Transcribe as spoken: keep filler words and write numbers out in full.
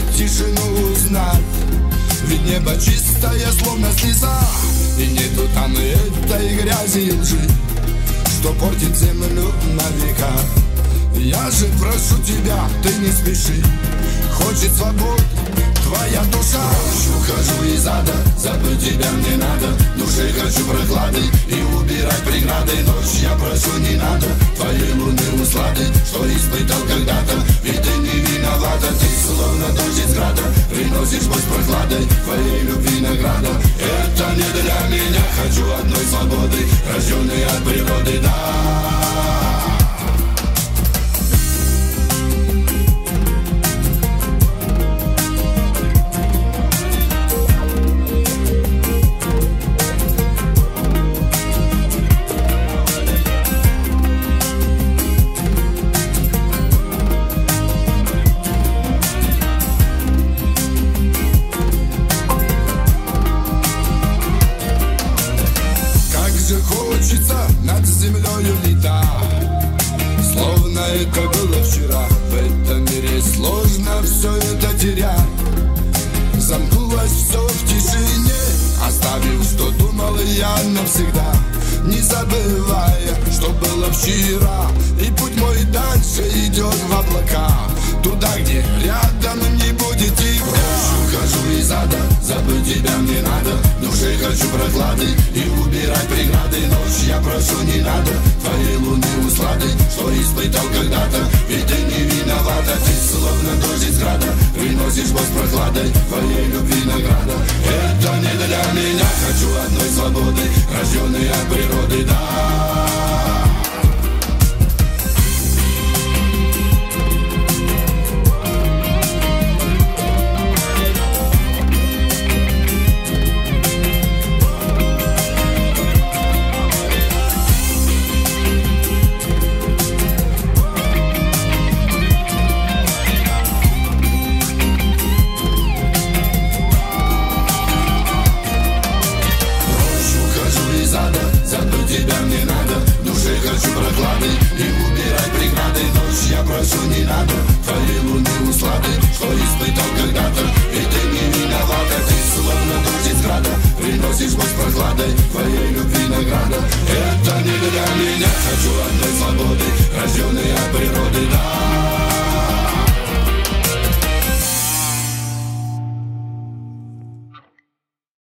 тишину узнать. Ведь небо чистое, словно слеза, и нету там этой грязи и лжи, что портит землю на века. Я же прошу тебя, ты не спеши, хочет свободы твоя душа. Прочь ухожу из ада, забыть тебя мне надо. Душе хочу прохлады и убирать преграды. Ночь я прошу, не надо твоей луны услады, что испытал когда-то. Ведь ты не виновата, ты словно дождь из града, приносишь боль с прохладой твоей любви награда. Это не для меня, хочу одной свободы, рожденной от природы, да. Хочется над землею летать, словно это было вчера. В этом мире сложно все это терять. Замкнулось все в тишине, оставив, что думал я навсегда, не забывая, что было вчера. И путь мой дальше идет в облака, туда, где рядом не будет тебя. Ухожу из ада, забыть тебя мне надо. Душе хочу прохлады и убирать преграды. Ночь я прошу, не надо твоей луны услады, что испытал когда-то. Ведь ты не виновата, ты словно дождь из града, приносишь боль с прохладой твоей любви награда. Это не для меня, хочу одной свободы, рожденной от природы, да. Забыть тебя мне надо, душе хочу прохлады и убирать преграды. Ночь я прошу, не надо твоей луны услады, что испытал когда-то. Ведь ты не виновата, ты словно дождь из града, приносишь боль с прохладой твоей любви.